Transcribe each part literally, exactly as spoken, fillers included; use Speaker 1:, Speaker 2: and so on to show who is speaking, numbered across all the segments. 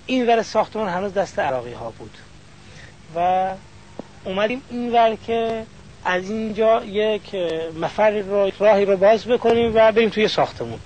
Speaker 1: این ور ساختمان هنوز دست عراقی ها بود و اومدیم این ور که از اینجا یک مفر رو راهی رو باز بکنیم و بریم توی ساختمون.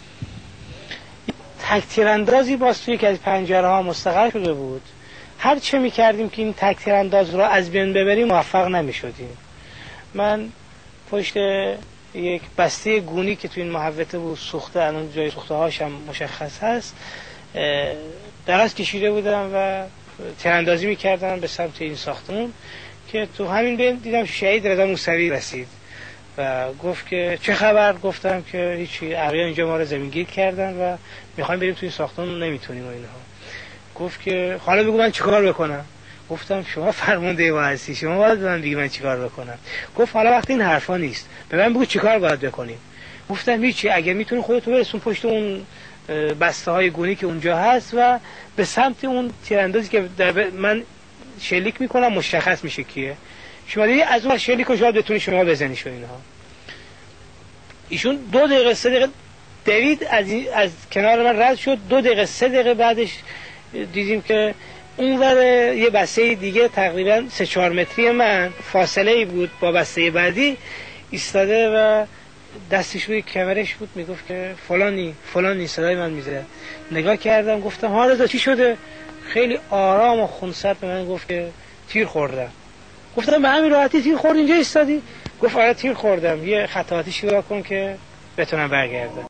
Speaker 1: تک تیراندازی باز توی که از پنجره ها مستقر شده بود. هر چه می کردیم که این تک تیرانداز رو از بین ببریم موفق نمی شدیم. من پشت یک بسته گونی که توی این محوطه بود سوخته، الان جای سوخته هاش هم مشخص هست، دراز کشیده بودم و تیراندازی می کردم به سمت این ساختمون که تو همین بین دیدم شهید رضا موسوی رسید و گفت که چه خبر؟ گفتم که هیچی، عراقی اینجا ما رو زمینگیر کردن و میخوایم بریم توی ساختمون، نمیتونیم و اینها. گفت که حالا بگو من چیکار بکنم؟ گفتم شما فرمانده ما هستی، شما باید به من بگی من چیکار بکنم. گفت حالا وقتی این حرفا نیست، به من بگو چیکار باید بکنیم. گفتم هیچی، اگه میتونی خودت برسون پشت اون بسته های گونی که اونجا هست و به سمت اون تیراندازی که در من شلیک میکنم مشخص میشه کیه، شما دیگه از اون شلیک رو شاید بتونی شما بزنی شو اینها. ایشون دو دقیقه سه دقیقه دوید از, از کنار من رد شد. دو دقیقه سه دقیقه بعدش دیدیم که اون ور یه بسته دیگه تقریبا سه چهار متری من فاصله ای بود با بسته بعدی ایستاده و دستش روی کمرش بود، میگفت که فلانی فلانی، صدای من میزد. نگاه کردم گفتم ها رضا چی شده؟ خیلی آرام و خونسرد به من گفت که تیر خوردم. گفتم به همین راحتی تیر خورد اینجا ایستادی؟ گفت آره تیر خوردم، یه خطاطی شروع کن که بتونم برگردم.